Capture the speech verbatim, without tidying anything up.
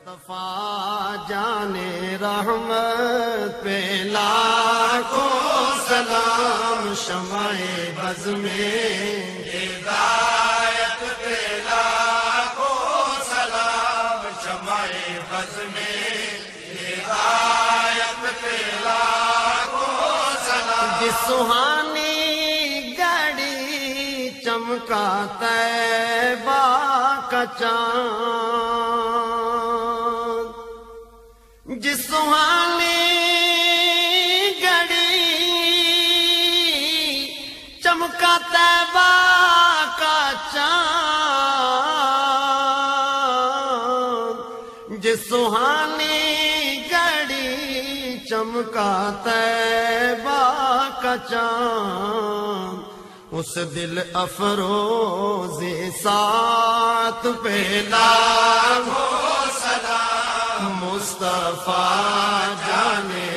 مصطفیٰ جان رحمت پہ لاکھوں سلام، شمع بز میں ہدایت پہ لاکھوں سلام، شمع بز میں ہدایت پہ لاکھوں سلام۔ جس سہانی گھڑی چمکا طیبہ کا چاند، جس سہانی گھڑی چمکا طیبہ کا چاند، جس سہانی گھڑی چمکا طیبہ کا چاند، اس دل افروز ساتھ پہ لاکھوں سلام، مصطفیٰ جان